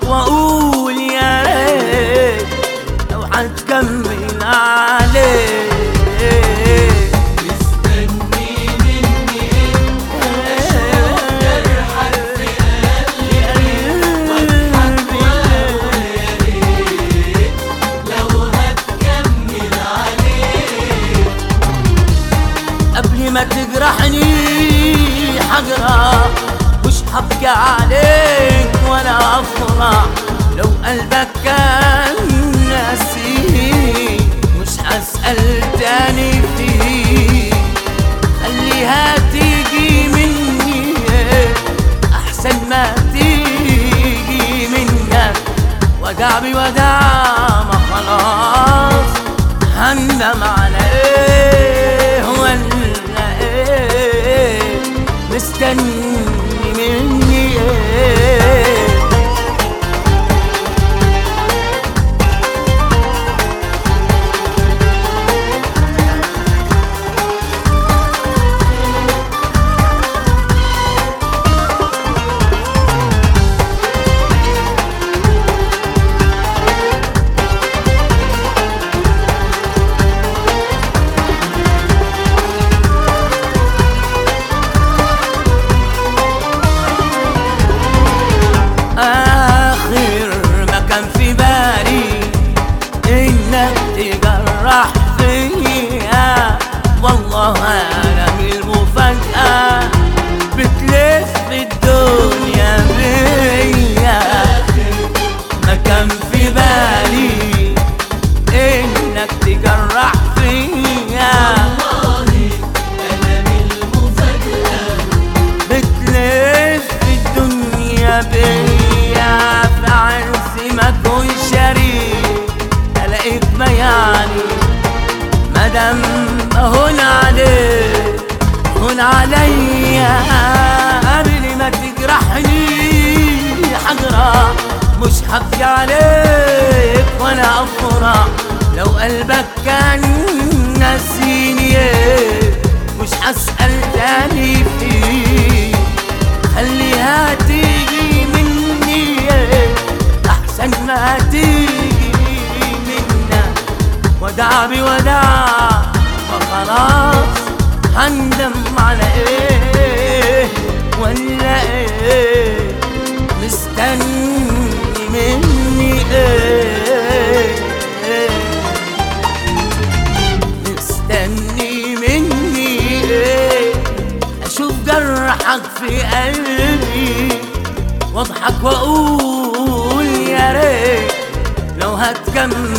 واقول يا ريت لو هتكمل عليه. قبل ما تجرحني حجرة مش هبكي عليك ولا افرح، لو قلبك كان ناسي مش هسأل تاني فيه. خليها تيجي مني احسن ما تيجي منك، وداع بوداع ما خلاص هندم على ايه ولا ايه مستني مني ايه. تجرح فيا والله انا من المفاجأة بتلف الدنيا بيا. ما كان في بالي انك تجرح فيا والله انا من المفاجأة بتلف الدنيا بيا. في عرسي ما كنت شريك الاقيك بياني مدام هون عليك هون عليا. قبل ما تجرحني حجرة مش هبكي عليك ولا افرح، لو قلبك كان ناسيني مش هسأل تاني فيه. خليها تيجي مني احسن ما تيجي وداع بوداع فخلاص هندم على ايه ولا ايه مستني مني ايه مستني مني ايه. اشوف جرحك في قلبي واضحك واقول يا ريت لو هتكمل